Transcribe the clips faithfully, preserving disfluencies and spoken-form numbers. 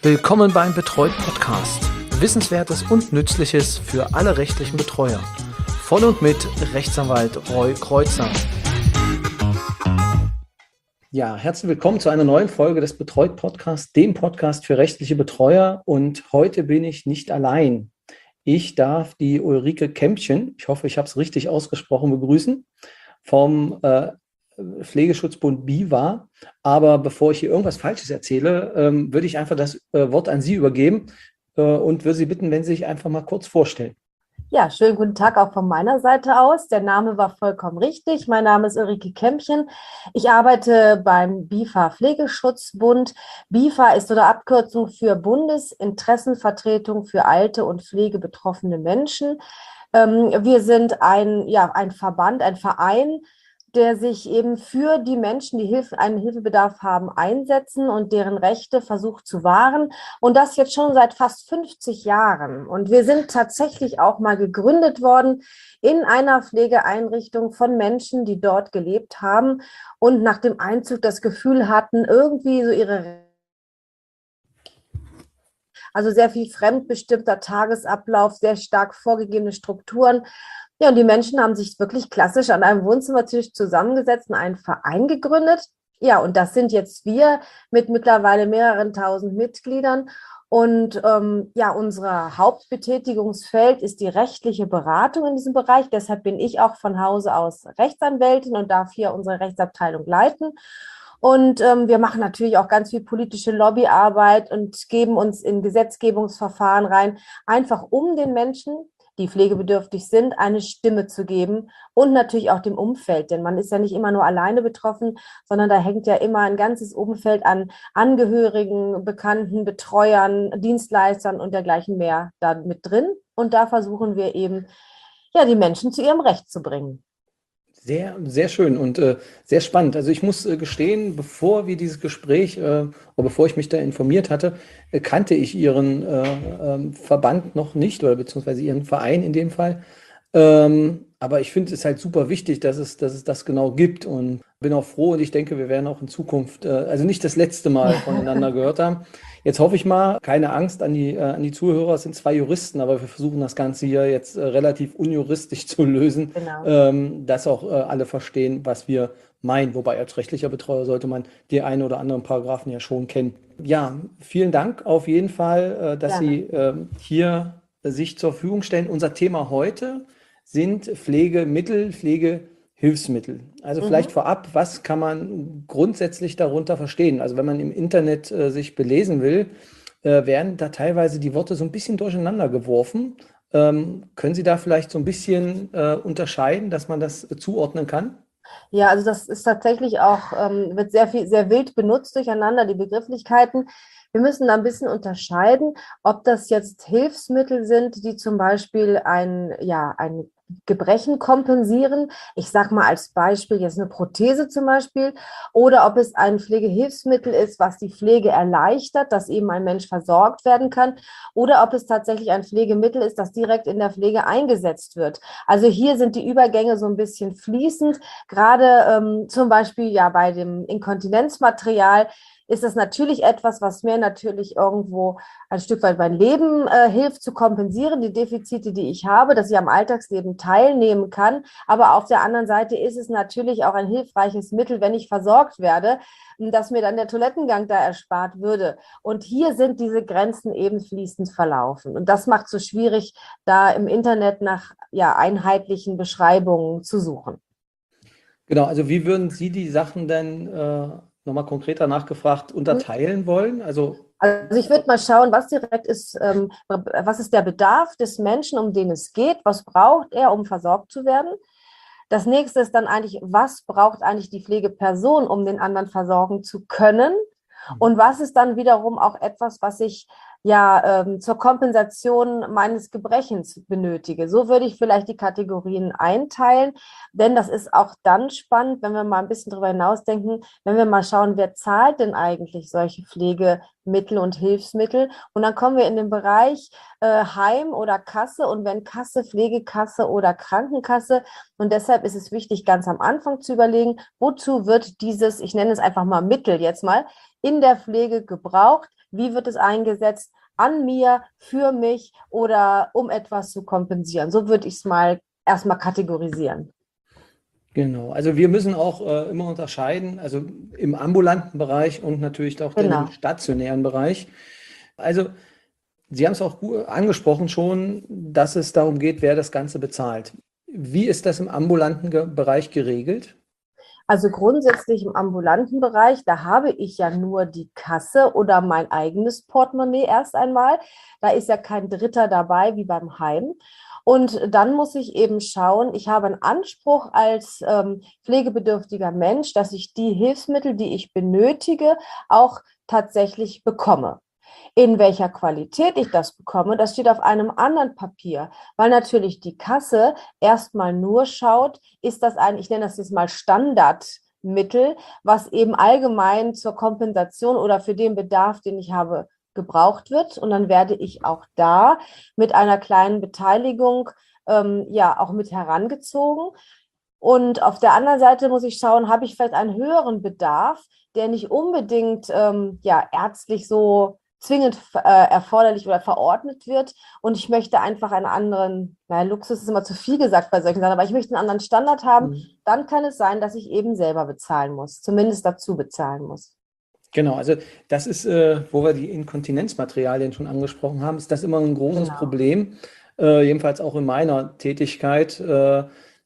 Willkommen beim Betreut Podcast. Wissenswertes und Nützliches für alle rechtlichen Betreuer. Von und mit Rechtsanwalt Roy Kreuzer. Ja, herzlich willkommen zu einer neuen Folge des Betreut Podcasts, dem Podcast für rechtliche Betreuer. Und heute bin ich nicht allein. Ich darf die Ulrike Kämpchen, ich hoffe, ich habe es richtig ausgesprochen, begrüßen, vom äh, Pflegeschutzbund BIVA. Aber bevor ich hier irgendwas Falsches erzähle, ähm, würde ich einfach das äh, Wort an Sie übergeben äh, und würde Sie bitten, wenn Sie sich einfach mal kurz vorstellen. Ja, schönen guten Tag auch von meiner Seite aus. Der Name war vollkommen richtig. Mein Name ist Ulrike Kämpchen. Ich arbeite beim BIVA Pflegeschutzbund. BIVA ist eine Abkürzung für Bundesinteressenvertretung für alte und pflegebetroffene Menschen. Ähm, wir sind ein, ja, ein Verband, ein Verein, der sich eben für die Menschen, die Hilfe, einen Hilfebedarf haben, einsetzen und deren Rechte versucht zu wahren. Und das jetzt schon seit fast fünfzig Jahren. Und wir sind tatsächlich auch mal gegründet worden in einer Pflegeeinrichtung von Menschen, die dort gelebt haben und nach dem Einzug das Gefühl hatten, irgendwie so ihre Also sehr viel fremdbestimmter Tagesablauf, sehr stark vorgegebene Strukturen. Ja, und die Menschen haben sich wirklich klassisch an einem Wohnzimmertisch zusammengesetzt und einen Verein gegründet. Ja, und das sind jetzt wir mit mittlerweile mehreren tausend Mitgliedern. Und ähm, ja, unser Hauptbetätigungsfeld ist die rechtliche Beratung in diesem Bereich. Deshalb bin ich auch von Hause aus Rechtsanwältin und darf hier unsere Rechtsabteilung leiten. Und ähm, wir machen natürlich auch ganz viel politische Lobbyarbeit und geben uns in Gesetzgebungsverfahren rein, einfach um den Menschen, die pflegebedürftig sind, eine Stimme zu geben und natürlich auch dem Umfeld, denn man ist ja nicht immer nur alleine betroffen, sondern da hängt ja immer ein ganzes Umfeld an Angehörigen, Bekannten, Betreuern, Dienstleistern und dergleichen mehr da mit drin. Und da versuchen wir eben, ja, die Menschen zu ihrem Recht zu bringen. Sehr, sehr schön und äh, sehr spannend. Also ich muss äh, gestehen, bevor wir dieses Gespräch, äh, oder bevor ich mich da informiert hatte, äh, kannte ich Ihren äh, ähm, Verband noch nicht oder beziehungsweise Ihren Verein in dem Fall. Ähm, aber ich finde es halt super wichtig, dass es, dass es das genau gibt und bin auch froh und ich denke, wir werden auch in Zukunft, äh, also nicht das letzte Mal voneinander gehört haben. Jetzt hoffe ich mal, keine Angst an die, äh, an die Zuhörer, es sind zwei Juristen, aber wir versuchen das Ganze hier jetzt äh, relativ unjuristisch zu lösen, Genau. ähm, dass auch äh, alle verstehen, was wir meinen. Wobei als rechtlicher Betreuer sollte man die einen oder anderen Paragraphen ja schon kennen. Ja, vielen Dank auf jeden Fall, äh, dass Gerne. Sie äh, hier äh, sich zur Verfügung stellen. Unser Thema heute sind Pflegemittel, Pflegehilfsmittel. Also vielleicht Mhm. vorab, was kann man grundsätzlich darunter verstehen? Also wenn man im Internet äh, sich belesen will, äh, werden da teilweise die Worte so ein bisschen durcheinander geworfen. Ähm, können Sie da vielleicht so ein bisschen äh, unterscheiden, dass man das äh, zuordnen kann? Ja, also das ist tatsächlich auch, ähm, wird sehr viel, sehr wild benutzt durcheinander, die Begrifflichkeiten. Wir müssen da ein bisschen unterscheiden, ob das jetzt Hilfsmittel sind, die zum Beispiel ein, ja, ein Gebrechen kompensieren. Ich sage mal als Beispiel jetzt eine Prothese zum Beispiel. Oder ob es ein Pflegehilfsmittel ist, was die Pflege erleichtert, dass eben ein Mensch versorgt werden kann. Oder ob es tatsächlich ein Pflegemittel ist, das direkt in der Pflege eingesetzt wird. Also hier sind die Übergänge so ein bisschen fließend. Gerade ähm, zum Beispiel ja bei dem Inkontinenzmaterial ist das natürlich etwas, was mir natürlich irgendwo ein Stück weit mein Leben äh, hilft zu kompensieren, die Defizite, die ich habe, dass ich am Alltagsleben teilnehmen kann. Aber auf der anderen Seite ist es natürlich auch ein hilfreiches Mittel, wenn ich versorgt werde, dass mir dann der Toilettengang da erspart würde. Und hier sind diese Grenzen eben fließend verlaufen. Und das macht es so schwierig, da im Internet nach ja, einheitlichen Beschreibungen zu suchen. Genau, also wie würden Sie die Sachen denn äh, nochmal konkreter nachgefragt unterteilen wollen? Also Also ich würde mal schauen, was direkt ist, ähm, was ist der Bedarf des Menschen, um den es geht, was braucht er, um versorgt zu werden. Das nächste ist dann eigentlich, was braucht eigentlich die Pflegeperson, um den anderen versorgen zu können? Und was ist dann wiederum auch etwas, was ich ja ähm, zur Kompensation meines Gebrechens benötige? So würde ich vielleicht die Kategorien einteilen, denn das ist auch dann spannend, wenn wir mal ein bisschen drüber hinausdenken, wenn wir mal schauen, wer zahlt denn eigentlich solche Pflegemittel und Hilfsmittel? Und dann kommen wir in den Bereich äh, Heim oder Kasse und wenn Kasse, Pflegekasse oder Krankenkasse. Und deshalb ist es wichtig, ganz am Anfang zu überlegen, wozu wird dieses, ich nenne es einfach mal Mittel jetzt mal, in der Pflege gebraucht, wie wird es eingesetzt, an mir, für mich oder um etwas zu kompensieren. So würde ich es mal erstmal kategorisieren. Genau, also wir müssen auch äh, immer unterscheiden, also im ambulanten Bereich und natürlich auch dann im Genau. stationären Bereich. Also Sie haben es auch gu- angesprochen schon, dass es darum geht, wer das Ganze bezahlt. Wie ist das im ambulanten Ge Bereich geregelt? Also grundsätzlich im ambulanten Bereich, da habe ich ja nur die Kasse oder mein eigenes Portemonnaie erst einmal. Da ist ja kein Dritter dabei wie beim Heim. Und dann muss ich eben schauen, ich habe einen Anspruch als ähm, pflegebedürftiger Mensch, dass ich die Hilfsmittel, die ich benötige, auch tatsächlich bekomme. In welcher Qualität ich das bekomme, das steht auf einem anderen Papier, weil natürlich die Kasse erstmal nur schaut, ist das ein, ich nenne das jetzt mal Standardmittel, was eben allgemein zur Kompensation oder für den Bedarf, den ich habe, gebraucht wird. Und dann werde ich auch da mit einer kleinen Beteiligung ähm, ja auch mit herangezogen. Und auf der anderen Seite muss ich schauen, habe ich vielleicht einen höheren Bedarf, der nicht unbedingt ähm, ja, ärztlich so zwingend äh, erforderlich oder verordnet wird. Und ich möchte einfach einen anderen, naja, Luxus ist immer zu viel gesagt bei solchen Sachen, aber ich möchte einen anderen Standard haben. Mhm. Dann kann es sein, dass ich eben selber bezahlen muss, zumindest dazu bezahlen muss. Genau, also das ist, äh, wo wir die Inkontinenzmaterialien schon angesprochen haben, ist das immer ein großes Genau. Problem, äh, jedenfalls auch in meiner Tätigkeit. Äh,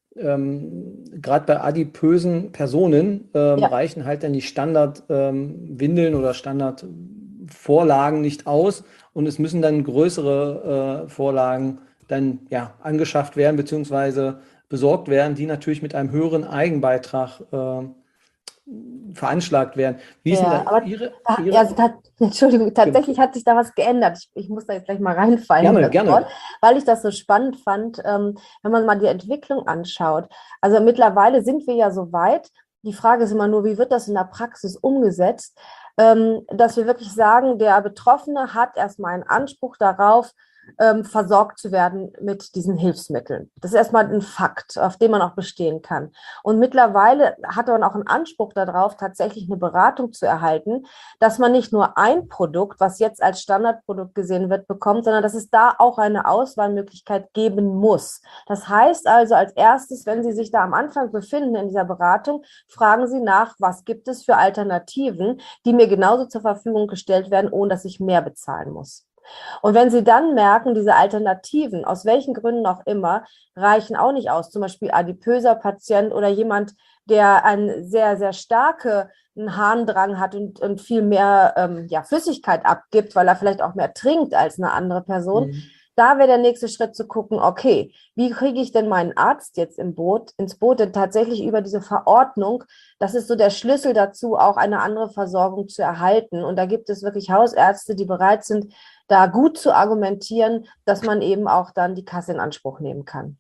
ähm, gerade bei adipösen Personen ähm, Ja. reichen halt dann die Standardwindeln oder Standardvorlagen nicht aus und es müssen dann größere äh, Vorlagen dann ja angeschafft werden beziehungsweise besorgt werden, die natürlich mit einem höheren Eigenbeitrag äh, veranschlagt werden. Wie ist denn da Ja, aber Ihre, da, ja, Ihre, also tat, Entschuldigung, genau. tatsächlich hat sich da was geändert. Ich, ich muss da jetzt gleich mal reinfallen in Gerne, das Wort, gerne. weil ich das so spannend fand, ähm, wenn man mal die Entwicklung anschaut. Also mittlerweile sind wir ja so weit. Die Frage ist immer nur, wie wird das in der Praxis umgesetzt, ähm, dass wir wirklich sagen, der Betroffene hat erstmal einen Anspruch darauf, ähm, versorgt zu werden mit diesen Hilfsmitteln. Das ist erstmal ein Fakt, auf dem man auch bestehen kann. Und mittlerweile hat man auch einen Anspruch darauf, tatsächlich eine Beratung zu erhalten, dass man nicht nur ein Produkt, was jetzt als Standardprodukt gesehen wird, bekommt, sondern dass es da auch eine Auswahlmöglichkeit geben muss. Das heißt also als erstes, wenn Sie sich da am Anfang befinden in dieser Beratung, fragen Sie nach, was gibt es für Alternativen, die mir genauso zur Verfügung gestellt werden, ohne dass ich mehr bezahlen muss. Und wenn Sie dann merken, diese Alternativen, aus welchen Gründen auch immer, reichen auch nicht aus, zum Beispiel adipöser Patient oder jemand, der einen sehr, sehr starke einen Harndrang hat und, und viel mehr ähm, ja, Flüssigkeit abgibt, weil er vielleicht auch mehr trinkt als eine andere Person, Mhm. da wäre der nächste Schritt zu gucken, okay, wie kriege ich denn meinen Arzt jetzt im Boot, ins Boot, denn tatsächlich über diese Verordnung, das ist so der Schlüssel dazu, auch eine andere Versorgung zu erhalten. Und da gibt es wirklich Hausärzte, die bereit sind, da gut zu argumentieren, dass man eben auch dann die Kasse in Anspruch nehmen kann.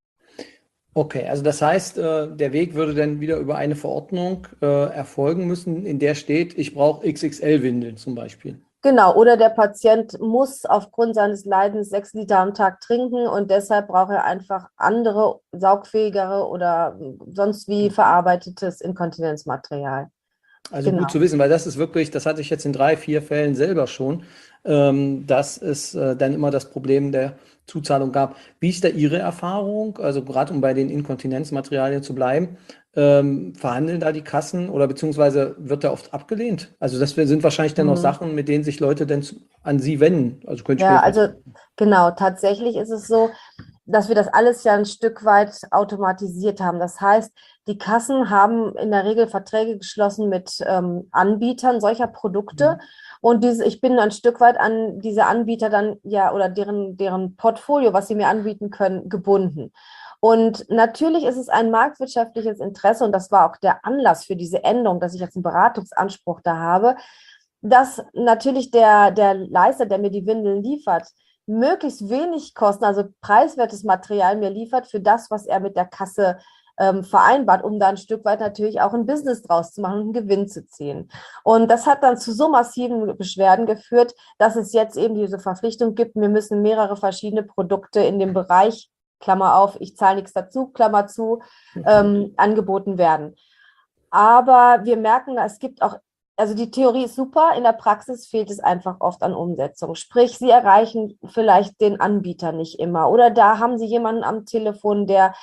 Okay, also das heißt, äh, der Weg würde dann wieder über eine Verordnung äh, erfolgen müssen, in der steht, ich brauche X X L-Windeln zum Beispiel. Genau, oder der Patient muss aufgrund seines Leidens sechs Liter am Tag trinken und deshalb braucht er einfach andere, saugfähigere oder sonst wie Okay. verarbeitetes Inkontinenzmaterial. Also gut Genau. zu wissen, weil das ist wirklich, das hatte ich jetzt in drei, vier Fällen selber schon, ähm, dass es äh, dann immer das Problem der Zuzahlung gab. Wie ist da Ihre Erfahrung? Also gerade um bei den Inkontinenzmaterialien zu bleiben, ähm, verhandeln da die Kassen oder beziehungsweise wird da oft abgelehnt? Also das sind wahrscheinlich dann noch Mhm. Sachen, mit denen sich Leute dann zu, an Sie wenden. Also könnte ich mir Ja, jetzt mal also vorstellen. genau, tatsächlich ist es so, dass wir das alles ja ein Stück weit automatisiert haben. Das heißt, die Kassen haben in der Regel Verträge geschlossen mit ähm, Anbietern solcher Produkte. Mhm. Und diese, ich bin ein Stück weit an diese Anbieter dann ja oder deren, deren Portfolio, was sie mir anbieten können, gebunden. Und natürlich ist es ein marktwirtschaftliches Interesse, und das war auch der Anlass für diese Änderung, dass ich jetzt einen Beratungsanspruch da habe, dass natürlich der, der Leister, der mir die Windeln liefert, möglichst wenig Kosten, also preiswertes Material mir liefert für das, was er mit der Kasse ähm, vereinbart, um da ein Stück weit natürlich auch ein Business draus zu machen und einen Gewinn zu ziehen. Und das hat dann zu so massiven Beschwerden geführt, dass es jetzt eben diese Verpflichtung gibt, wir müssen mehrere verschiedene Produkte in dem Bereich, Klammer auf, ich zahle nichts dazu, Klammer zu, Okay. ähm, angeboten werden. Aber wir merken, es gibt auch also die Theorie ist super, in der Praxis fehlt es einfach oft an Umsetzung. Sprich, Sie erreichen vielleicht den Anbieter nicht immer oder da haben Sie jemanden am Telefon, der,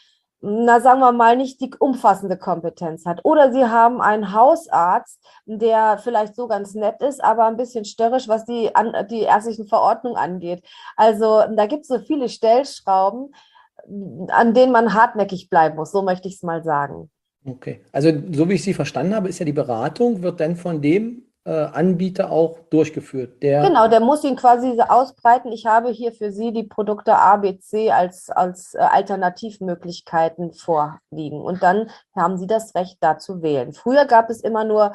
na sagen wir mal, nicht die umfassende Kompetenz hat. Oder Sie haben einen Hausarzt, der vielleicht so ganz nett ist, aber ein bisschen störrisch, was die, an, die ärztlichen Verordnungen angeht. Also da gibt es so viele Stellschrauben, an denen man hartnäckig bleiben muss, so möchte ich es mal sagen. Okay. Also, so wie ich Sie verstanden habe, ist ja die Beratung, wird dann von dem äh, Anbieter auch durchgeführt. Der, Genau, der muss ihn quasi so ausbreiten. Ich habe hier für Sie die Produkte A, B, C als, als äh, Alternativmöglichkeiten vorliegen. Und dann haben Sie das Recht, da zu wählen. Früher gab es immer nur,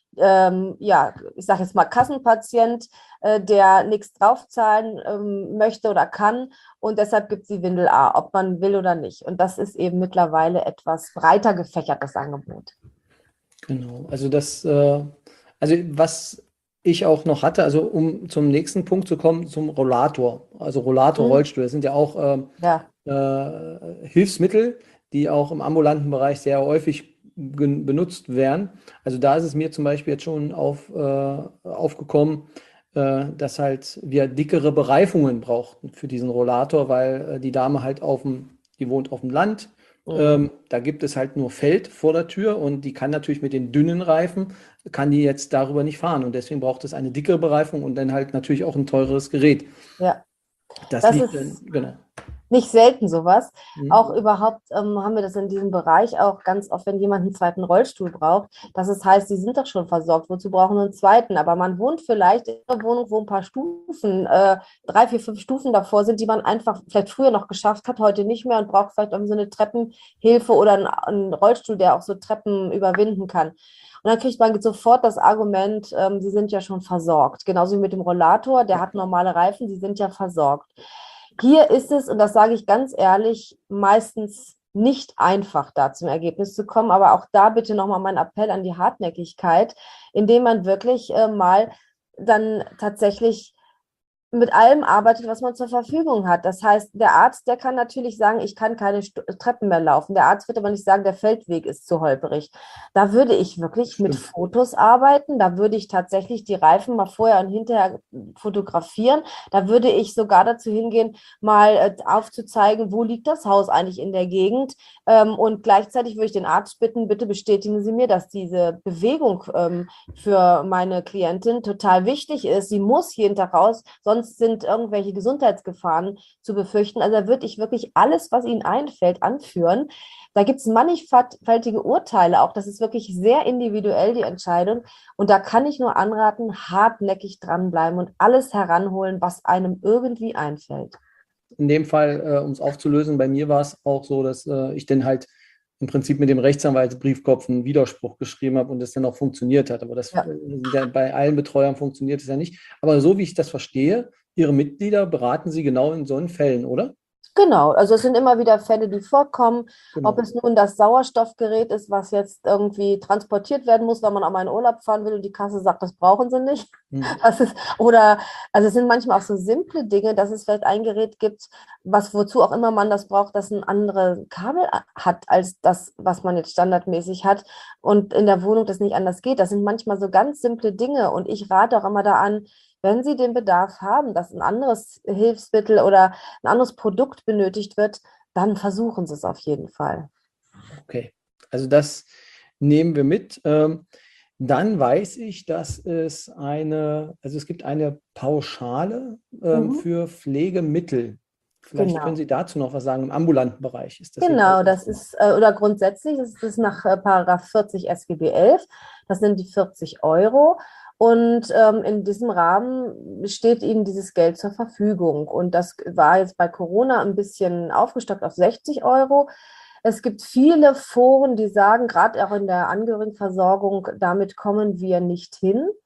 ähm, ja, ich sage jetzt mal Kassenpatient, äh, der nichts draufzahlen ähm, möchte oder kann. Und deshalb gibt es die Windel A, ob man will oder nicht. Und das ist eben mittlerweile etwas breiter gefächertes Angebot. genau, also das, äh, also was ich auch noch hatte, also um zum nächsten Punkt zu kommen, zum Rollator. Also Rollator, Hm, Rollstuhl, das sind ja auch ähm, ja. äh, Hilfsmittel, die auch im ambulanten Bereich sehr häufig gen- benutzt werden. Also da ist es mir zum Beispiel jetzt schon auf, äh, aufgekommen, äh, dass halt wir dickere Bereifungen brauchten für diesen Rollator, weil äh, die Dame halt auf dem, die wohnt auf dem Land. Mhm. Ähm, da gibt es halt nur Feld vor der Tür und die kann natürlich mit den dünnen Reifen, kann die jetzt darüber nicht fahren. Und deswegen braucht es eine dickere Bereifung und dann halt natürlich auch ein teureres Gerät. Ja, Das das liegt dann, ist genau. nicht selten sowas. Auch Mhm. überhaupt ähm, haben wir das in diesem Bereich auch ganz oft, wenn jemand einen zweiten Rollstuhl braucht, dass es heißt, sie sind doch schon versorgt, wozu brauchen wir einen zweiten? Aber man wohnt vielleicht in einer Wohnung, wo ein paar Stufen, äh, drei, vier, fünf Stufen davor sind, die man einfach vielleicht früher noch geschafft hat, heute nicht mehr und braucht vielleicht irgendwie so eine Treppenhilfe oder einen, einen Rollstuhl, der auch so Treppen überwinden kann. Und dann kriegt man sofort das Argument, ähm, sie sind ja schon versorgt. Genauso wie mit dem Rollator, der hat normale Reifen, sie sind ja versorgt. Hier ist es, und das sage ich ganz ehrlich, meistens nicht einfach, da zum Ergebnis zu kommen. Aber auch da bitte nochmal mein Appell an die Hartnäckigkeit, indem man wirklich äh, mal dann tatsächlich mit allem arbeitet, was man zur Verfügung hat. Das heißt, der Arzt, der kann natürlich sagen, ich kann keine St Treppen mehr laufen. Der Arzt wird aber nicht sagen, der Feldweg ist zu holperig. Da würde ich wirklich mit Stimmt. Fotos arbeiten. Da würde ich tatsächlich die Reifen mal vorher und hinterher fotografieren. Da würde ich sogar dazu hingehen, mal äh, aufzuzeigen, wo liegt das Haus eigentlich in der Gegend. Ähm, und gleichzeitig würde ich den Arzt bitten, bitte bestätigen Sie mir, dass diese Bewegung ähm, für meine Klientin total wichtig ist. Sie muss jeden Tag raus, sonst sind irgendwelche Gesundheitsgefahren zu befürchten. Also da würde ich wirklich alles, was Ihnen einfällt, anführen. Da gibt es mannigfaltige Urteile auch. Das ist wirklich sehr individuell, die Entscheidung. Und da kann ich nur anraten, hartnäckig dranbleiben und alles heranholen, was einem irgendwie einfällt. In dem Fall, äh, um es aufzulösen, bei mir war es auch so, dass äh, ich dann halt im Prinzip mit dem Rechtsanwaltsbriefkopf einen Widerspruch geschrieben habe und das dann auch funktioniert hat. Aber das Ja. äh, ja, bei allen Betreuern funktioniert es ja nicht. Aber so wie ich das verstehe, Ihre Mitglieder beraten Sie genau in solchen Fällen, oder? Genau, also es sind immer wieder Fälle, die vorkommen, ob Genau. es nun das Sauerstoffgerät ist, was jetzt irgendwie transportiert werden muss, weil man auch mal in Urlaub fahren will und die Kasse sagt, das brauchen sie nicht. Hm. Das ist, oder, also es sind manchmal auch so simple Dinge, dass es vielleicht ein Gerät gibt, was wozu auch immer man das braucht, das ein anderes Kabel hat als das, was man jetzt standardmäßig hat und in der Wohnung das nicht anders geht. Das sind manchmal so ganz simple Dinge und ich rate auch immer da an, wenn Sie den Bedarf haben, dass ein anderes Hilfsmittel oder ein anderes Produkt benötigt wird, dann versuchen Sie es auf jeden Fall. Okay. Also das nehmen wir mit. Ähm, dann weiß ich, dass es eine, also es gibt eine Pauschale ähm, Mhm. für Pflegemittel. Vielleicht können Genau. Sie dazu noch was sagen. Im ambulanten Bereich ist das jedenfalls Genau, das das Thema. ist, äh, oder grundsätzlich ist es nach äh, Paragraph vierzig S G B elf. Das sind die vierzig Euro. Und ähm, in diesem Rahmen steht Ihnen dieses Geld zur Verfügung. Und das war jetzt bei Corona ein bisschen aufgestockt auf sechzig Euro. Es gibt viele Foren, die sagen, gerade auch in der Angehörigenversorgung, damit kommen wir nicht hin.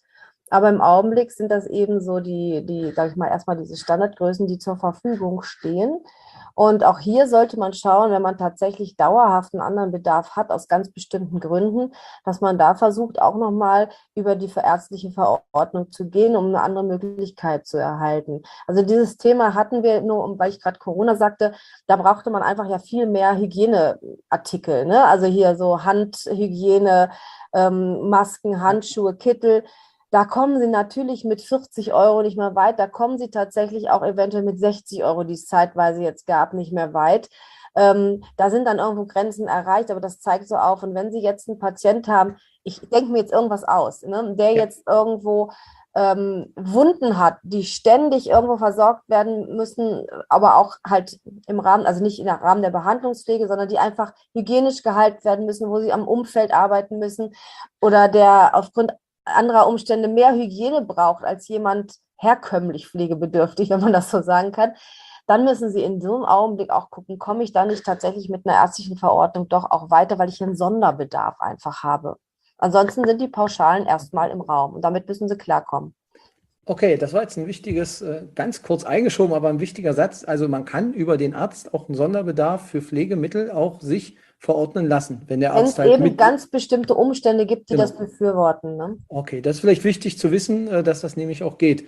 Aber im Augenblick sind das eben so die, die, sag ich mal, erstmal diese Standardgrößen, die zur Verfügung stehen. Und auch hier sollte man schauen, wenn man tatsächlich dauerhaft einen anderen Bedarf hat, aus ganz bestimmten Gründen, dass man da versucht, auch nochmal über die ärztliche Verordnung zu gehen, um eine andere Möglichkeit zu erhalten. Also dieses Thema hatten wir nur, weil ich gerade Corona sagte, da brauchte man einfach ja viel mehr Hygieneartikel, ne? Also hier so Handhygiene, ähm, Masken, Handschuhe, Kittel. Da kommen sie natürlich mit vierzig Euro nicht mehr weit. Da kommen sie tatsächlich auch eventuell mit sechzig Euro, die es zeitweise jetzt gab, nicht mehr weit. Ähm, da sind dann irgendwo Grenzen erreicht, aber das zeigt so auf. Und wenn Sie jetzt einen Patient haben, ich denke mir jetzt irgendwas aus, ne, der Ja. jetzt irgendwo ähm, Wunden hat, die ständig irgendwo versorgt werden müssen, aber auch halt im Rahmen, also nicht im Rahmen der Behandlungspflege, sondern die einfach hygienisch gehalten werden müssen, wo sie am Umfeld arbeiten müssen oder der aufgrund anderer Umstände mehr Hygiene braucht als jemand herkömmlich pflegebedürftig, wenn man das so sagen kann, dann müssen Sie in so einem Augenblick auch gucken, komme ich da nicht tatsächlich mit einer ärztlichen Verordnung doch auch weiter, weil ich einen Sonderbedarf einfach habe. Ansonsten sind die Pauschalen erstmal im Raum und damit müssen Sie klarkommen. Okay, das war jetzt ein wichtiges, äh, ganz kurz eingeschoben, aber ein wichtiger Satz. Also man kann über den Arzt auch einen Sonderbedarf für Pflegemittel auch sich verordnen lassen, wenn der Wenn Arzt es halt eben mit. ganz bestimmte Umstände gibt, die das Genau. befürworten. Ne? Okay, das ist vielleicht wichtig zu wissen, äh, dass das nämlich auch geht.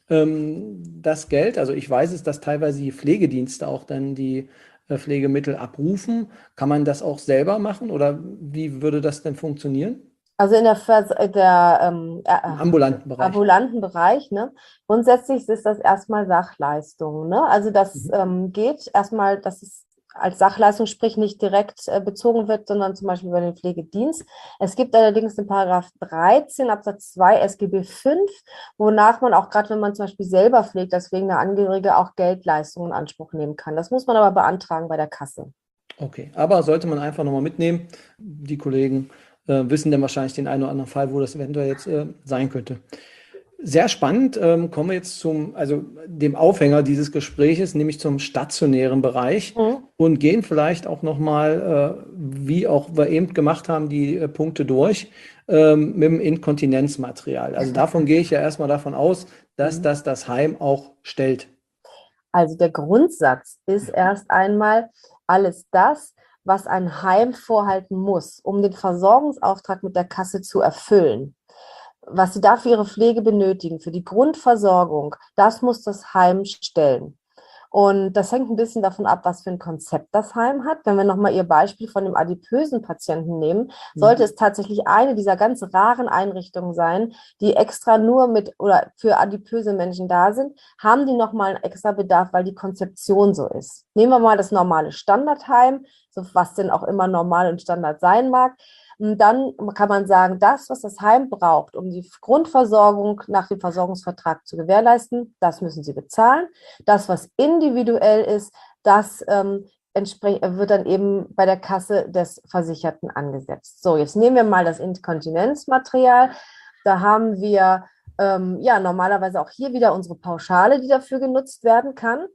Ähm, Das Geld, also ich weiß es, dass teilweise die Pflegedienste auch dann die äh, Pflegemittel abrufen. Kann man das auch selber machen oder wie würde das denn funktionieren? Also in der, Vers äh, der ähm, äh, Im äh, ambulanten Bereich. ambulanten Bereich, ne? Grundsätzlich ist das erstmal Sachleistung, ne? Also das Mhm. ähm, geht erstmal, dass es als Sachleistung, sprich nicht direkt äh, bezogen wird, sondern zum Beispiel über den Pflegedienst. Es gibt allerdings in Paragraph dreizehn Absatz zwei S G B fünf, wonach man auch gerade, wenn man zum Beispiel selber pflegt, als pflegender Angehörige auch Geldleistungen in Anspruch nehmen kann. Das muss man aber beantragen bei der Kasse. Okay, aber sollte man einfach nochmal mitnehmen. Die Kollegen äh, wissen dann wahrscheinlich den einen oder anderen Fall, wo das eventuell jetzt äh, sein könnte. Sehr spannend. Ähm, kommen wir jetzt zum, also dem Aufhänger dieses Gespräches, nämlich zum stationären Bereich Mhm. und gehen vielleicht auch nochmal, äh, wie auch wir eben gemacht haben, die äh, Punkte durch ähm, mit dem Inkontinenzmaterial. Also davon gehe ich ja erstmal davon aus, dass Mhm. das das Heim auch stellt. Also der Grundsatz ist erst einmal alles das, was ein Heim vorhalten muss, um den Versorgungsauftrag mit der Kasse zu erfüllen. Was sie da für ihre Pflege benötigen, für die Grundversorgung, das muss das Heim stellen. Und das hängt ein bisschen davon ab, was für ein Konzept das Heim hat. Wenn wir nochmal Ihr Beispiel von dem adipösen Patienten nehmen, sollte Mhm. es tatsächlich eine dieser ganz raren Einrichtungen sein, die extra nur mit oder für adipöse Menschen da sind, haben die nochmal einen extra Bedarf, weil die Konzeption so ist. Nehmen wir mal das normale Standardheim, so was denn auch immer normal und Standard sein mag. Und dann kann man sagen, das, was das Heim braucht, um die Grundversorgung nach dem Versorgungsvertrag zu gewährleisten, das müssen sie bezahlen. Das, was individuell ist, das ähm, wird dann eben bei der Kasse des Versicherten angesetzt. So, jetzt nehmen wir mal das Inkontinenzmaterial. Da haben wir ähm, ja normalerweise auch hier wieder unsere Pauschale, die dafür genutzt werden kann.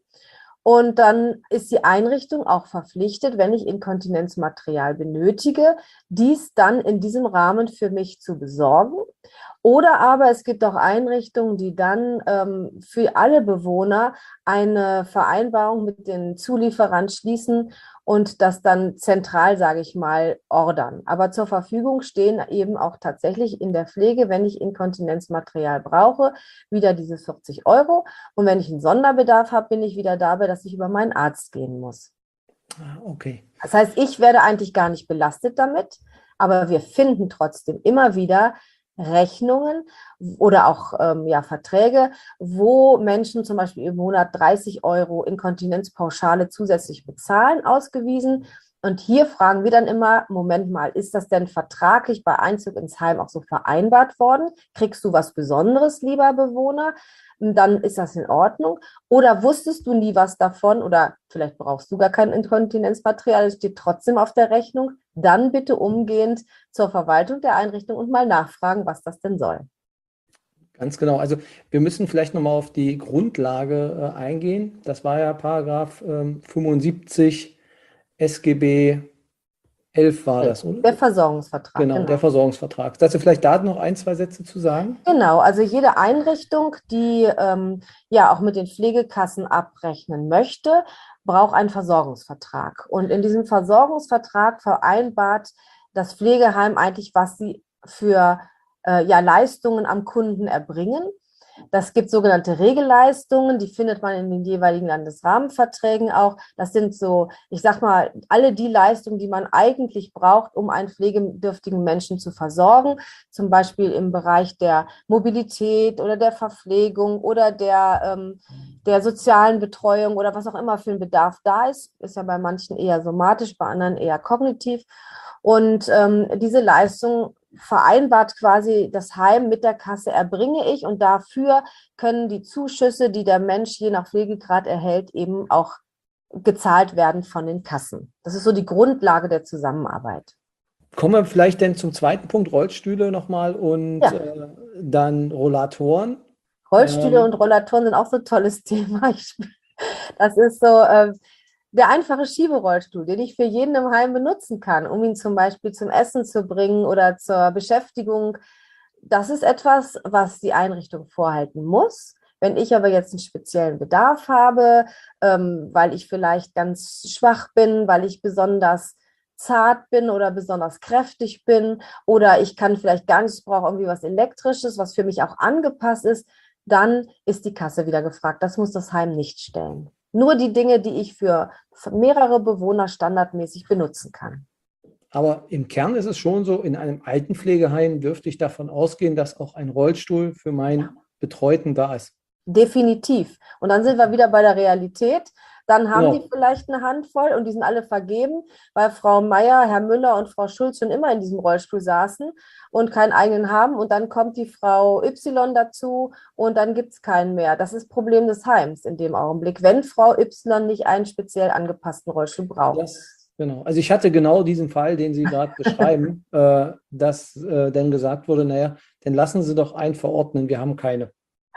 Und dann ist die Einrichtung auch verpflichtet, wenn ich Inkontinenzmaterial benötige, dies dann in diesem Rahmen für mich zu besorgen. Oder aber es gibt auch Einrichtungen, die dann ähm, für alle Bewohner eine Vereinbarung mit den Zulieferern schließen und das dann zentral, sage ich mal, ordern. Aber zur Verfügung stehen eben auch tatsächlich in der Pflege, wenn ich Inkontinenzmaterial brauche, wieder diese vierzig Euro. Und wenn ich einen Sonderbedarf habe, bin ich wieder dabei, dass ich über meinen Arzt gehen muss. Ah, okay. Das heißt, ich werde eigentlich gar nicht belastet damit, aber wir finden trotzdem immer wieder Rechnungen oder auch ähm, ja, Verträge, wo Menschen zum Beispiel im Monat dreißig Euro Inkontinenzpauschale zusätzlich bezahlen, ausgewiesen. Und hier fragen wir dann immer, Moment mal, ist das denn vertraglich bei Einzug ins Heim auch so vereinbart worden? Kriegst du was Besonderes, lieber Bewohner? Dann ist das in Ordnung. Oder wusstest du nie was davon oder vielleicht brauchst du gar kein Inkontinenzmaterial, es steht trotzdem auf der Rechnung, dann bitte umgehend zur Verwaltung der Einrichtung und mal nachfragen, was das denn soll. Ganz genau. Also wir müssen vielleicht nochmal auf die Grundlage äh, eingehen. Das war ja Paragraph ähm, fünfundsiebzig S G B elf war das, oder? Der Versorgungsvertrag, Genau, der genau. Versorgungsvertrag. Kannst du vielleicht da noch ein, zwei Sätze zu sagen? Genau, also jede Einrichtung, die ähm, ja auch mit den Pflegekassen abrechnen möchte, braucht einen Versorgungsvertrag. Und in diesem Versorgungsvertrag vereinbart das Pflegeheim eigentlich, was sie für äh, ja, Leistungen am Kunden erbringen. Das gibt sogenannte Regelleistungen, die findet man in den jeweiligen Landesrahmenverträgen auch. Das sind so, ich sag mal, alle die Leistungen, die man eigentlich braucht, um einen pflegebedürftigen Menschen zu versorgen, zum Beispiel im Bereich der Mobilität oder der Verpflegung oder der, ähm, der sozialen Betreuung oder was auch immer für ein Bedarf da ist. Ist ja bei manchen eher somatisch, bei anderen eher kognitiv. Und ähm, diese Leistung vereinbart quasi das Heim mit der Kasse erbringe ich und dafür können die Zuschüsse, die der Mensch je nach Pflegegrad erhält, eben auch gezahlt werden von den Kassen. Das ist so die Grundlage der Zusammenarbeit. Kommen wir vielleicht denn zum zweiten Punkt, Rollstühle nochmal und Ja, äh, dann Rollatoren. Rollstühle und Ähm, Rollatoren sind auch so ein tolles Thema. Ich, das ist so äh, der einfache Schieberollstuhl, den ich für jeden im Heim benutzen kann, um ihn zum Beispiel zum Essen zu bringen oder zur Beschäftigung. Das ist etwas, was die Einrichtung vorhalten muss. Wenn ich aber jetzt einen speziellen Bedarf habe, ähm, weil ich vielleicht ganz schwach bin, weil ich besonders zart bin oder besonders kräftig bin oder ich kann vielleicht gar nicht, ich brauche irgendwie was Elektrisches, was für mich auch angepasst ist, dann ist die Kasse wieder gefragt. Das muss das Heim nicht stellen. Nur die Dinge, die ich für mehrere Bewohner standardmäßig benutzen kann. aber im Kern ist es schon so, in einem Altenpflegeheim dürfte ich davon ausgehen, dass auch ein Rollstuhl für Ja. meinen Betreuten da ist. Definitiv. Und dann sind wir wieder bei der Realität. Dann haben die Genau. vielleicht eine Handvoll und die sind alle vergeben, weil Frau Meier, Herr Müller und Frau Schulz schon immer in diesem Rollstuhl saßen und keinen eigenen haben. Und dann kommt die Frau Y dazu und dann gibt es keinen mehr. Das ist das Problem des Heims in dem Augenblick, wenn Frau Y nicht einen speziell angepassten Rollstuhl braucht. Das, genau. Also ich hatte genau diesen Fall, den Sie gerade beschreiben, äh, dass äh, dann gesagt wurde, naja, dann lassen Sie doch einen verordnen, wir haben keine.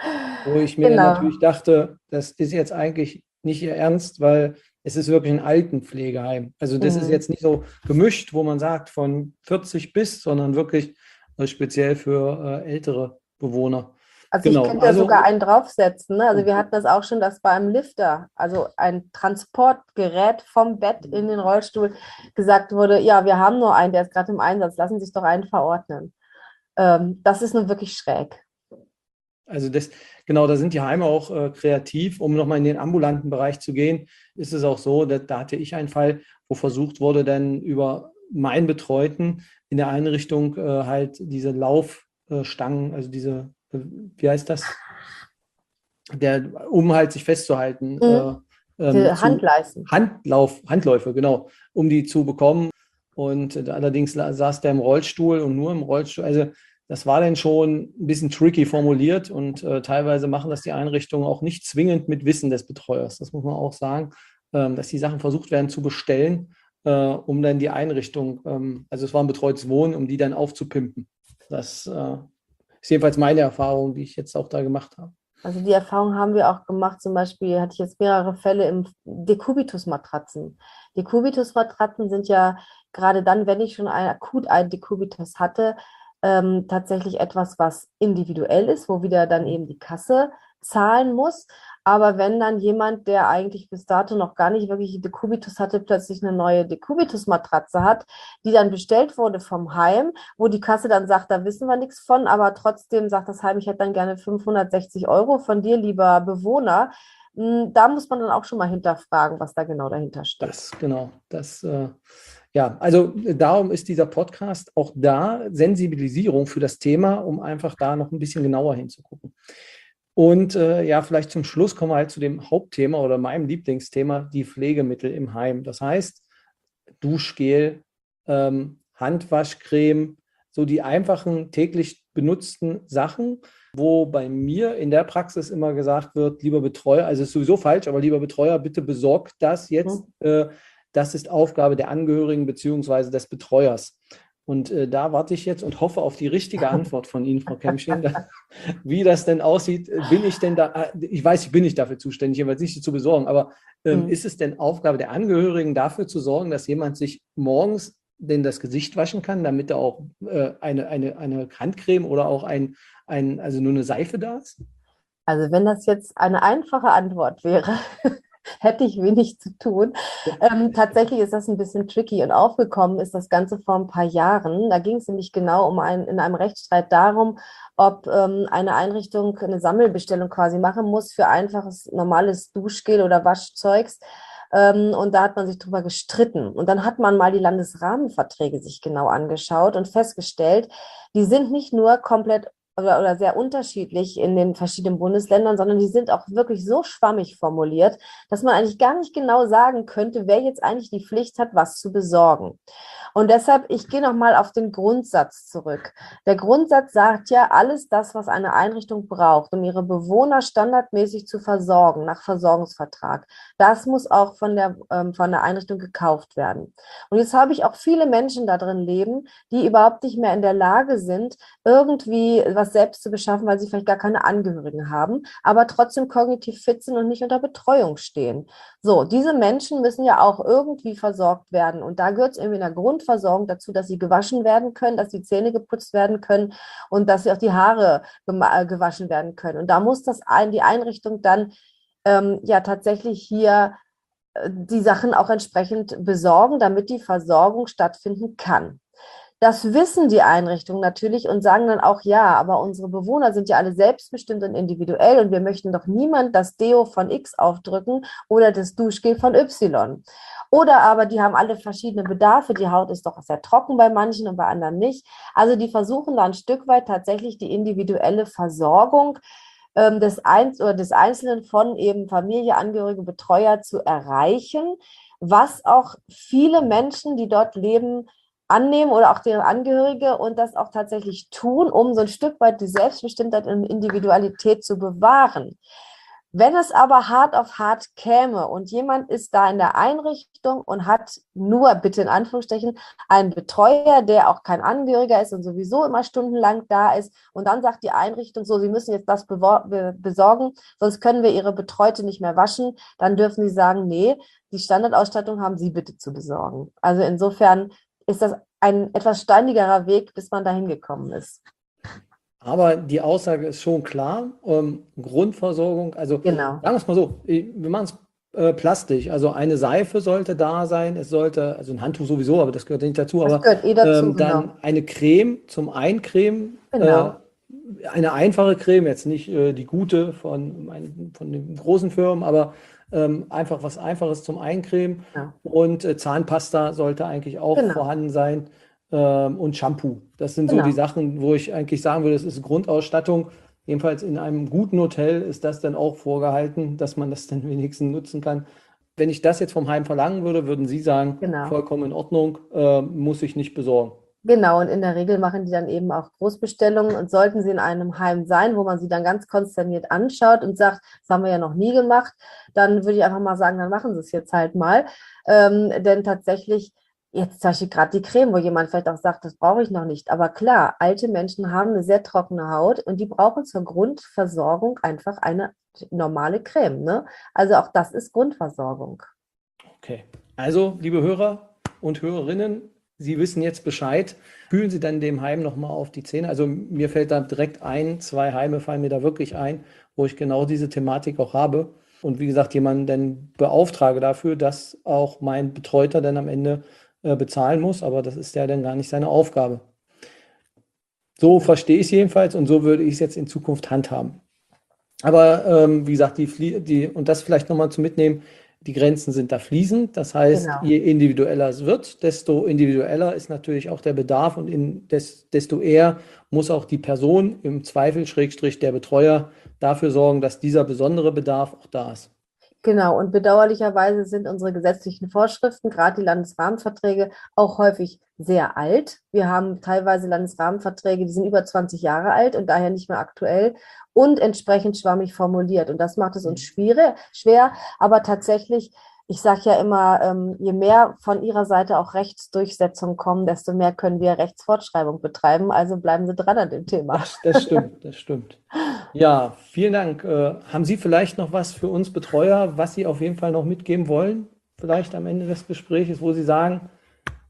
Wo ich mir dann Genau. natürlich dachte, das ist jetzt eigentlich nicht Ihr Ernst, weil es ist wirklich ein Altenpflegeheim. Also das ist Mhm. jetzt nicht so gemischt, wo man sagt von vierzig bis, sondern wirklich äh, speziell für äh, ältere Bewohner. Also ich Genau, könnte ja also sogar einen draufsetzen. Ne? Also oh, wir hatten das auch schon, dass bei einem Lifter, also ein Transportgerät vom Bett in den Rollstuhl, gesagt wurde, ja, wir haben nur einen, der ist gerade im Einsatz, lassen Sie sich doch einen verordnen. Ähm, das ist nun wirklich schräg. also das, genau, da sind die Heime auch äh, kreativ. Um nochmal in den ambulanten Bereich zu gehen, ist es auch so, da, da hatte ich einen Fall, wo versucht wurde, dann über meinen Betreuten in der Einrichtung äh, halt diese Laufstangen, also diese, äh, wie heißt das? Der, um halt sich festzuhalten, äh, Mhm. ähm, Die zu Handleisten. Handlauf, Handläufe, genau, um die zu bekommen. Und äh, allerdings la- saß der im Rollstuhl und nur im Rollstuhl. Also das war dann schon ein bisschen tricky formuliert und äh, teilweise machen das die Einrichtungen auch nicht zwingend mit Wissen des Betreuers. Das muss man auch sagen, ähm, dass die Sachen versucht werden zu bestellen, äh, um dann die Einrichtung, ähm, also es war ein betreutes Wohnen, um die dann aufzupimpen. Das äh, ist jedenfalls meine Erfahrung, die ich jetzt auch da gemacht habe. Also die Erfahrung haben wir auch gemacht. Zum Beispiel hatte ich jetzt mehrere Fälle im Dekubitus-Matratzen. Dekubitus-Matratzen sind ja gerade dann, wenn ich schon ein, akut einen Dekubitus hatte, ähm, tatsächlich etwas, was individuell ist, wo wieder dann eben die Kasse zahlen muss. Aber wenn dann jemand, der eigentlich bis dato noch gar nicht wirklich Dekubitus hatte, plötzlich eine neue Dekubitus-Matratze hat, die dann bestellt wurde vom Heim, wo die Kasse dann sagt, da wissen wir nichts von, aber trotzdem sagt das Heim, ich hätte dann gerne fünfhundertsechzig Euro von dir, lieber Bewohner. Hm, Da muss man dann auch schon mal hinterfragen, was da genau dahinter steht. Das, genau, das, äh, ja, also äh, darum ist dieser Podcast auch da, Sensibilisierung für das Thema, um einfach da noch ein bisschen genauer hinzugucken. Und äh, ja, vielleicht zum Schluss kommen wir halt zu dem Hauptthema oder meinem Lieblingsthema, die Pflegemittel im Heim. Das heißt, Duschgel, ähm, Handwaschcreme, so die einfachen täglich benutzten Sachen, wo bei mir in der Praxis immer gesagt wird, lieber Betreuer, also ist sowieso falsch, aber lieber Betreuer, bitte besorgt das jetzt. Hm? Äh, das ist Aufgabe der Angehörigen beziehungsweise des Betreuers. Und äh, da warte ich jetzt und hoffe auf die richtige Antwort von Ihnen, Frau Kemschin. Wie das denn aussieht, bin ich denn da, äh, ich weiß, ich bin nicht dafür zuständig, jedenfalls nicht zu besorgen, aber ähm, Hm. ist es denn Aufgabe der Angehörigen, dafür zu sorgen, dass jemand sich morgens denn das Gesicht waschen kann, damit da auch äh, eine, eine, eine Handcreme oder auch ein, ein, also nur eine Seife da ist? Also wenn das jetzt eine einfache Antwort wäre, hätte ich wenig zu tun. Ähm, tatsächlich ist das ein bisschen tricky und aufgekommen ist das Ganze vor ein paar Jahren. Da ging es nämlich genau um ein, in einem Rechtsstreit darum, ob ähm, eine Einrichtung eine Sammelbestellung quasi machen muss für einfaches, normales Duschgel oder Waschzeugs. Ähm, und da hat man sich drüber gestritten. Und dann hat man mal die Landesrahmenverträge sich genau angeschaut und festgestellt, die sind nicht nur komplett oder, oder sehr unterschiedlich in den verschiedenen Bundesländern, sondern die sind auch wirklich so schwammig formuliert, dass man eigentlich gar nicht genau sagen könnte, wer jetzt eigentlich die Pflicht hat, was zu besorgen. Und deshalb, ich gehe nochmal auf den Grundsatz zurück. Der Grundsatz sagt ja, alles das, was eine Einrichtung braucht, um ihre Bewohner standardmäßig zu versorgen, nach Versorgungsvertrag, das muss auch von der, ähm, von der Einrichtung gekauft werden. Und jetzt habe ich auch viele Menschen da drin leben, die überhaupt nicht mehr in der Lage sind, irgendwie was selbst zu beschaffen, weil sie vielleicht gar keine Angehörigen haben, aber trotzdem kognitiv fit sind und nicht unter Betreuung stehen. So, diese Menschen müssen ja auch irgendwie versorgt werden. Und da gehört es irgendwie in der Grundversorgung dazu, dass sie gewaschen werden können, dass die Zähne geputzt werden können und dass sie auch die Haare gewaschen werden können. Und da muss das ein, die Einrichtung dann ähm, ja tatsächlich hier äh, die Sachen auch entsprechend besorgen, damit die Versorgung stattfinden kann. Das wissen die Einrichtungen natürlich und sagen dann auch, ja, aber unsere Bewohner sind ja alle selbstbestimmt und individuell und wir möchten doch niemand das Deo von X aufdrücken oder das Duschgel von Y. Oder aber die haben alle verschiedene Bedarfe, die Haut ist doch sehr trocken bei manchen und bei anderen nicht. Also die versuchen da ein Stück weit tatsächlich die individuelle Versorgung ähm, des, Einz oder des Einzelnen von eben Familie, Angehörige, Betreuer zu erreichen, was auch viele Menschen, die dort leben, annehmen oder auch deren Angehörige und das auch tatsächlich tun, um so ein Stück weit die Selbstbestimmtheit und Individualität zu bewahren. Wenn es aber hart auf hart käme und jemand ist da in der Einrichtung und hat nur, bitte in Anführungsstrichen, einen Betreuer, der auch kein Angehöriger ist und sowieso immer stundenlang da ist und dann sagt die Einrichtung so, Sie müssen jetzt das besorgen, sonst können wir Ihre Betreute nicht mehr waschen, dann dürfen Sie sagen, nee, die Standardausstattung haben Sie bitte zu besorgen. Also insofern ist das ein etwas steinigerer Weg, bis man dahin gekommen ist. Aber die Aussage ist schon klar. Ähm, Grundversorgung, also Genau. sagen wir es mal so, wir machen es äh, plastisch. Also eine Seife sollte da sein, es sollte, also ein Handtuch sowieso, aber das gehört nicht dazu, Das aber gehört eh dazu, ähm, dann genau. eine Creme zum Eincremen, äh, Genau. eine einfache Creme, jetzt nicht äh, die gute von, mein, von den großen Firmen, aber ähm, einfach was Einfaches zum Eincremen Ja. und äh, Zahnpasta sollte eigentlich auch Genau. vorhanden sein ähm, und Shampoo. Das sind so die Genau. Sachen, wo ich eigentlich sagen würde, das ist Grundausstattung. Jedenfalls in einem guten Hotel ist das dann auch vorgehalten, dass man das dann wenigstens nutzen kann. Wenn ich das jetzt vom Heim verlangen würde, würden Sie sagen, Genau. vollkommen in Ordnung, äh, muss ich nicht besorgen. Genau, und in der Regel machen die dann eben auch Großbestellungen und sollten sie in einem Heim sein, wo man sie dann ganz konsterniert anschaut und sagt, das haben wir ja noch nie gemacht, dann würde ich einfach mal sagen, dann machen sie es jetzt halt mal. Ähm, denn tatsächlich, jetzt zum Beispiel gerade die Creme, wo jemand vielleicht auch sagt, das brauche ich noch nicht. Aber klar, alte Menschen haben eine sehr trockene Haut und die brauchen zur Grundversorgung einfach eine normale Creme, ne? Also auch das ist Grundversorgung. Okay. Also, liebe Hörer und Hörerinnen, Sie wissen jetzt Bescheid. Fühlen Sie dann dem Heim nochmal auf die Zähne. Also mir fällt da direkt ein, zwei Heime fallen mir da wirklich ein, wo ich genau diese Thematik auch habe. Und wie gesagt, jemanden dann beauftrage dafür, dass auch mein Betreuter dann am Ende äh, bezahlen muss. Aber das ist ja dann gar nicht seine Aufgabe. So verstehe ich es jedenfalls und so würde ich es jetzt in Zukunft handhaben. Aber ähm, wie gesagt, die, Flie- die, und das vielleicht nochmal zu mitnehmen, die Grenzen sind da fließend. Das heißt, Genau. je individueller es wird, desto individueller ist natürlich auch der Bedarf und in des, desto eher muss auch die Person im Zweifel, Schrägstrich der Betreuer, dafür sorgen, dass dieser besondere Bedarf auch da ist. Genau, und bedauerlicherweise sind unsere gesetzlichen Vorschriften, gerade die Landesrahmenverträge, auch häufig sehr alt. Wir haben teilweise Landesrahmenverträge, die sind über zwanzig Jahre alt und daher nicht mehr aktuell und entsprechend schwammig formuliert. Und das macht es uns schwere, schwer, aber tatsächlich, ich sage ja immer, ähm, je mehr von Ihrer Seite auch Rechtsdurchsetzung kommen, desto mehr können wir Rechtsfortschreibung betreiben. Also bleiben Sie dran an dem Thema. Das, das stimmt, das stimmt. Ja, vielen Dank. Äh, haben Sie vielleicht noch was für uns Betreuer, was Sie auf jeden Fall noch mitgeben wollen? Vielleicht am Ende des Gesprächs, wo Sie sagen,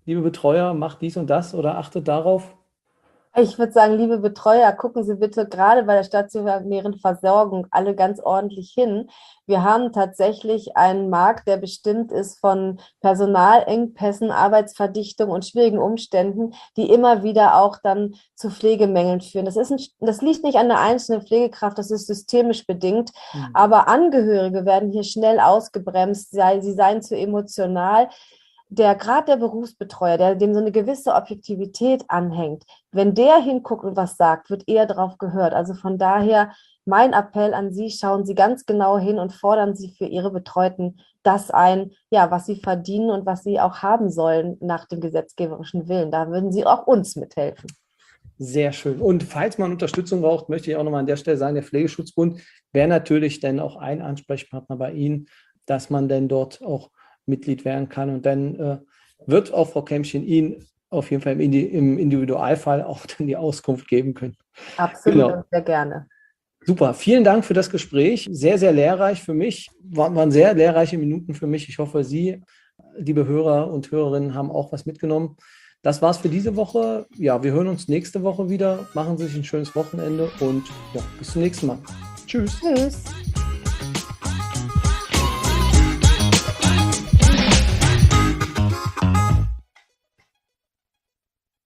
liebe Betreuer, macht dies und das oder achtet darauf? Ich würde sagen, liebe Betreuer, gucken Sie bitte gerade bei der stationären Versorgung alle ganz ordentlich hin. Wir haben tatsächlich einen Markt, der bestimmt ist von Personalengpässen, Arbeitsverdichtung und schwierigen Umständen, die immer wieder auch dann zu Pflegemängeln führen. Das ist ein, das liegt nicht an der einzelnen Pflegekraft, das ist systemisch bedingt. Hm. Aber Angehörige werden hier schnell ausgebremst, sei, sie seien zu emotional. Der Grad der Berufsbetreuer, der dem so eine gewisse Objektivität anhängt, wenn der hinguckt und was sagt, wird eher darauf gehört. Also von daher mein Appell an Sie, schauen Sie ganz genau hin und fordern Sie für Ihre Betreuten das ein, ja, was sie verdienen und was sie auch haben sollen nach dem gesetzgeberischen Willen. Da würden Sie auch uns mithelfen. Sehr schön. Und falls man Unterstützung braucht, möchte ich auch nochmal an der Stelle sagen, der Pflegeschutzbund wäre natürlich dann auch ein Ansprechpartner bei Ihnen, dass man dann dort auch Mitglied werden kann. Und dann äh, wird auch Frau Kämmchen Ihnen auf jeden Fall im, im Individualfall auch dann die Auskunft geben können. Absolut, Genau. sehr gerne. Super, vielen Dank für das Gespräch. Sehr, sehr lehrreich für mich. War, waren sehr lehrreiche Minuten für mich. Ich hoffe, Sie, liebe Hörer und Hörerinnen, haben auch was mitgenommen. Das war's für diese Woche. Ja, wir hören uns nächste Woche wieder. Machen Sie sich ein schönes Wochenende und ja, bis zum nächsten Mal. Tschüss. Tschüss.